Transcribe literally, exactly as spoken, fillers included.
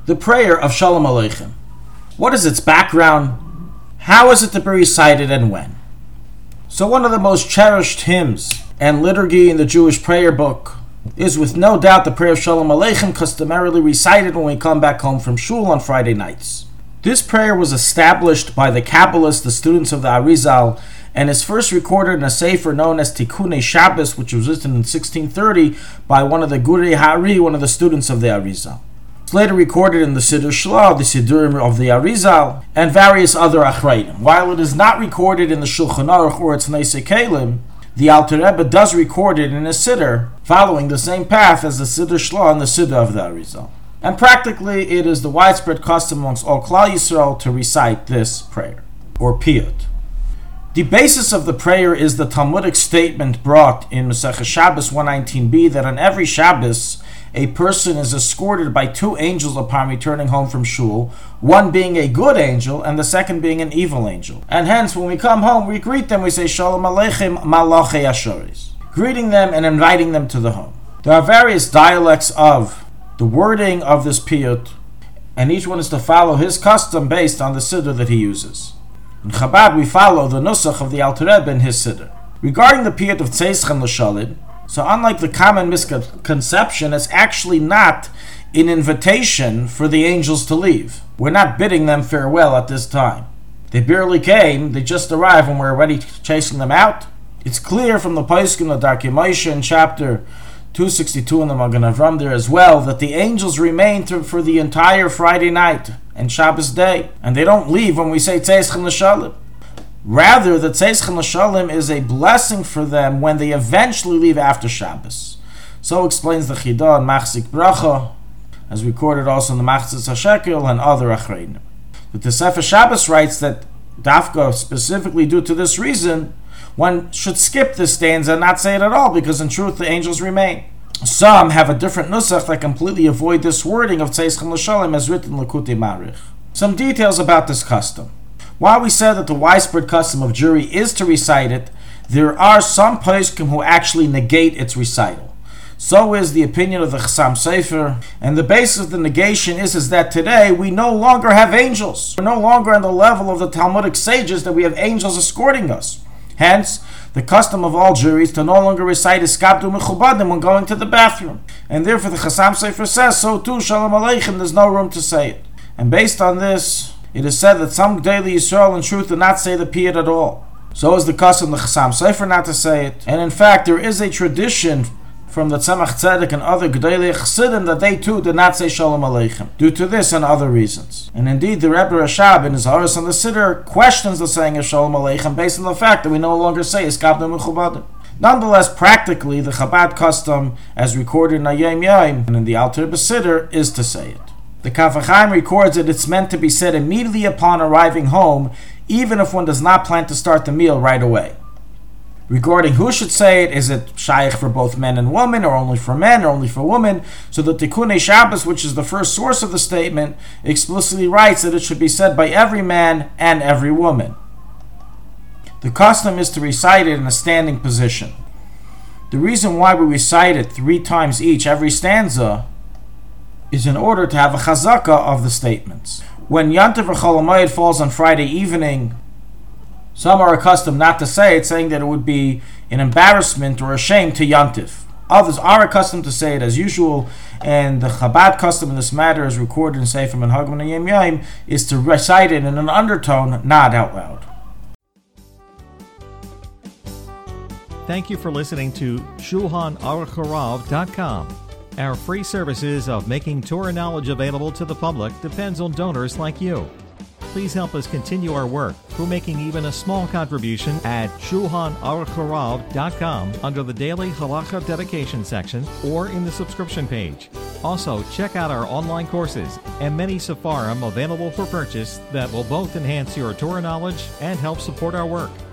The prayer of Shalom Aleichem. What is its background? How is it to be recited and when? So one of the most cherished hymns and liturgy in the Jewish prayer book is with no doubt the prayer of Shalom Aleichem, customarily recited when we come back home from shul on Friday nights. This prayer was established by the Kabbalists, the students of the Arizal, and is first recorded in a sefer known as Tikkunei Shabbos, which was written in sixteen thirty by one of the Gurei Hari, one of the students of the Arizal. It's later recorded in the Siddur Shlah, the Siddurim of the Arizal, and various other Achrayim. While it is not recorded in the Shulchan Aruch or its Neisei Kelim, the Alter Rebbe does record it in a Siddur, following the same path as the Siddur Shlah and the Siddur of the Arizal. And practically, it is the widespread custom amongst all Klal Yisrael to recite this prayer, or piyut. The basis of the prayer is the Talmudic statement brought in Masechah Shabbos one nineteen b that on every Shabbos, a person is escorted by two angels upon returning home from shul, one being a good angel and the second being an evil angel. And hence, when we come home, we greet them, we say, Shalom Aleichem Malachei Ashoris, greeting them and inviting them to the home. There are various dialects of the wording of this piyut, and each one is to follow his custom based on the siddur that he uses. In Chabad, we follow the nusach of the Alter Rebbe in his siddur. Regarding the piyut of Tzeischem L'Shalid, so unlike the common misconception, it's actually not an invitation for the angels to leave. We're not bidding them farewell at this time. They barely came, they just arrived and we're already chasing them out. It's clear from the Poskim of Darkei Moshe in chapter two sixty-two in the Magen Avram there as well, that the angels remain to, for the entire Friday night and Shabbos day, and they don't leave when we say Tzeischem L'Shalid. Rather, the Tzeischem L'Shalom is a blessing for them when they eventually leave after Shabbos. So explains the Chidah and Machzik Bracha, as recorded also in the Machzis HaShekel and other Achrayim. The Tosefes Shabbos writes that Dafka, specifically due to this reason, one should skip this stanza and not say it at all, because in truth the angels remain. Some have a different nusach that completely avoid this wording of Tzeischem L'Shalom as written in Likutei Marich. Some details about this custom. While we said that the widespread custom of Jewry is to recite it, there are some poskim who actually negate its recital. So is the opinion of the Chassam Sofer, and the basis of the negation is, is that today we no longer have angels. We're no longer on the level of the Talmudic sages that we have angels escorting us. Hence, the custom of all Jewry is to no longer recite Iskabdu Mechubadim when going to the bathroom. And therefore the Chassam Sofer says, so too, Shalom Aleichem, there's no room to say it. And based on this, it is said that some Gdei Yisrael in truth do not say the piyut at all. So is the custom of the Chassam Sofer not to say it. And in fact, there is a tradition from the Tzemach Tzedek and other Gdei Chassidim that they too did not say Shalom Aleichem, due to this and other reasons. And indeed, the Rebbe Rashab in his Haras on the Siddur questions the saying of Shalom Aleichem based on the fact that we no longer say Iskabdu Mechubadim. Nonetheless, practically, the Chabad custom, as recorded in Hayom Yom and in the Alter Rebbe Siddur, is to say it. The Kaf HaChaim records that it's meant to be said immediately upon arriving home, even if one does not plan to start the meal right away. Regarding who should say it, is it shaykh for both men and women, or only for men, or only for women? So the Tikkunei Shabbos, which is the first source of the statement, explicitly writes that it should be said by every man and every woman. The custom is to recite it in a standing position. The reason why we recite it three times each, every stanza, is in order to have a chazaka of the statements. When Yantiv or Chol HaMoed falls on Friday evening, some are accustomed not to say it, saying that it would be an embarrassment or a shame to Yantiv. Others are accustomed to say it as usual, and the Chabad custom in this matter, as recorded in Sefer Minhagim and Hayom Yom, is to recite it in an undertone, not out loud. Thank you for listening to Shulchan Aruch Harav dot com. Our free services of making Torah knowledge available to the public depends on donors like you. Please help us continue our work through making even a small contribution at Shulchan Aruch Harav dot com under the Daily Halacha Dedication section or in the subscription page. Also, check out our online courses and many Sefarim available for purchase that will both enhance your Torah knowledge and help support our work.